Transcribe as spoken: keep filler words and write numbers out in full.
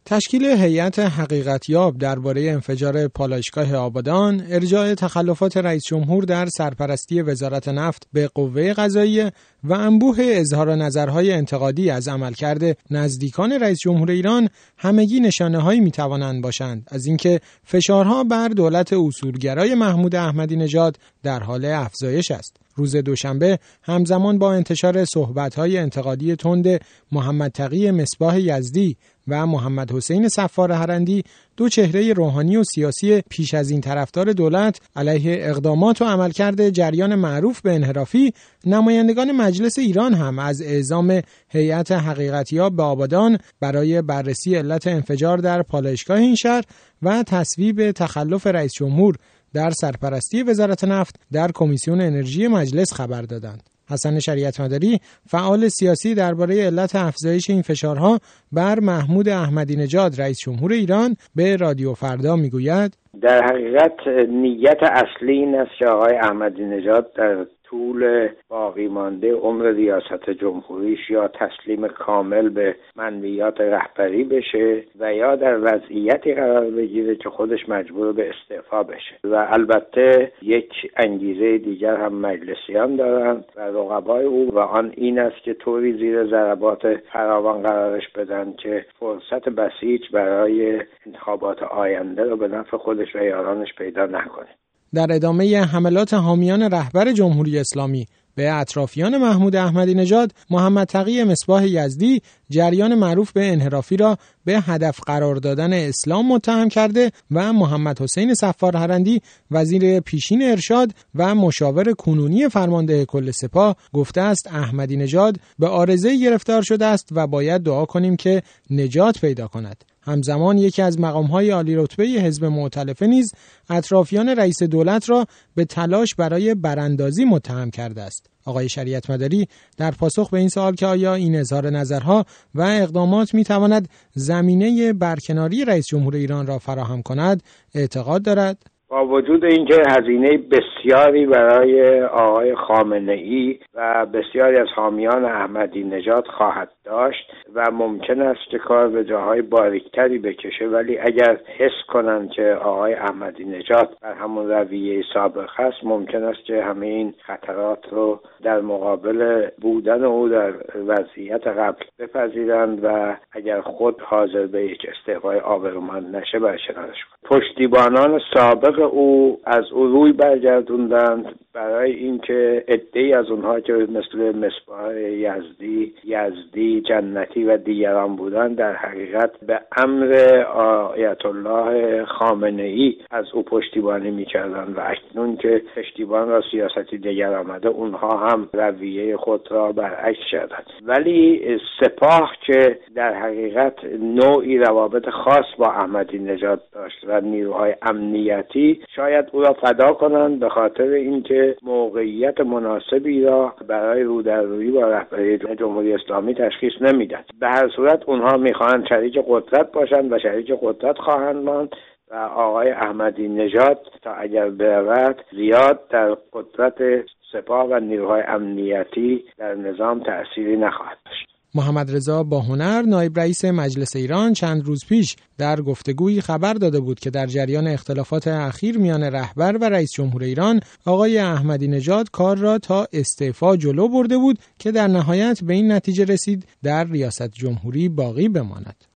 تشکیل هیئت حقیقتیاب درباره انفجار پالایشگاه آبادان، ارجاع تخلفات رئیس جمهور در سرپرستی وزارت نفت به قوه قضاییه و انبوه اظهار نظرهای انتقادی از عملکرد نزدیکان رئیس جمهور ایران همگی نشانه‌هایی می‌توانند باشند از اینکه فشارها بر دولت اصولگرای محمود احمدی نژاد در حال افزایش است. روز دوشنبه همزمان با انتشار صحبت‌های انتقادی تند محمد تقی مصباح یزدی و محمد حسین صفار هرندی، دو چهره روحانی و سیاسی پیش از این طرفدار دولت علیه اقدامات و عملکرد جریان معروف به انحرافی، نمایندگان مجلس ایران هم از اعزام هیئت حقیقتیاب به آبادان برای بررسی علت انفجار در پالایشگاه این شهر و تصویب تخلف رئیس جمهور در سرپرستی وزارت نفت در کمیسیون انرژی مجلس خبر دادند. حسن شریعت مداری، فعال سیاسی، درباره علت افزایش این فشارها بر محمود احمدی نژاد رئیس جمهور ایران به رادیو فردا میگوید: در حقیقت نیت اصلی این است که آقای احمدی نژاد در طول باقی مانده عمر ریاست جمهوریش یا تسلیم کامل به منویات رهبری بشه و یا در وضعیتی قرار بگیره که خودش مجبور به استعفا بشه. و البته یک انگیزه دیگر هم مجلسیان دارند و رقبای او و آن این است که طوری زیر ضربات فراوان قرارش بدن که فرصت بسیج برای انتخابات آینده رو به نفع خودش و یارانش پیدا نکنه. در ادامه حملات حامیان رهبر جمهوری اسلامی به اطرافیان محمود احمدی نژاد، محمد تقی مصباح یزدی جریان معروف به انحرافی را به هدف قرار دادن اسلام متهم کرده و محمد حسین صفار هرندی وزیر پیشین ارشاد و مشاور کنونی فرمانده کل سپاه گفته است احمدی نژاد به عارضه گرفتار شده است و باید دعا کنیم که نجات پیدا کند. همزمان یکی از مقام‌های عالی رتبه حزب مؤتلفه نیز اطرافیان رئیس دولت را به تلاش برای براندازی متهم کرده است. آقای شریعت مداری در پاسخ به این سوال که آیا این اظهار نظرها و اقدامات می‌تواند زمینه برکناری رئیس جمهور ایران را فراهم کند، اعتقاد دارد. با وجود اینکه هزینه بسیاری برای آقای خامنه‌ای و بسیاری از حامیان احمدی نژاد خواهد داشت و ممکن است که کار به جاهای باریکتری بکشه، ولی اگر حس کنند که آقای احمدی نژاد بر همون رویه سابق هست، ممکن است که همه این خطرات رو در مقابل بودن او در وضعیت قبل بپذیرند و اگر خود حاضر به یک استعفای آبرومند نشه برکنارش کنند. پشتیبانان سابق او از او روی برگردوندند برای اینکه عده‌ای از اونها که مثل مصباح یزدی، یزدی، جنتی و دیگران بودند در حقیقت به امر آیت الله خامنه‌ای از او پشتیبانی می‌کردند و اکنون که پشتیبان را سیاستی دیگر آمده، اونها هم رویه خود را برعکس کردند. ولی سپاه که در حقیقت نوعی روابط خاص با احمدی نژاد داشت و نیروهای امنیتی شاید او را فدا کنند به خاطر اینکه موقعیت مناسبی را برای رو در روی با رهبری جمهوری اسلامی تشخیص نمیدن. به هر صورت اونها میخواهند شریک قدرت باشند و شریک قدرت خواهند ماند و آقای احمدی نژاد تا اگر برود زیاد در قدرت سپاه و نیروهای امنیتی در نظام تأثیری نخواهد داشت. محمد رضا باهنر، نایب رئیس مجلس ایران، چند روز پیش در گفتگویی خبر داده بود که در جریان اختلافات اخیر میان رهبر و رئیس جمهور ایران، آقای احمدی نژاد کار را تا استعفا جلو برده بود که در نهایت به این نتیجه رسید در ریاست جمهوری باقی بماند.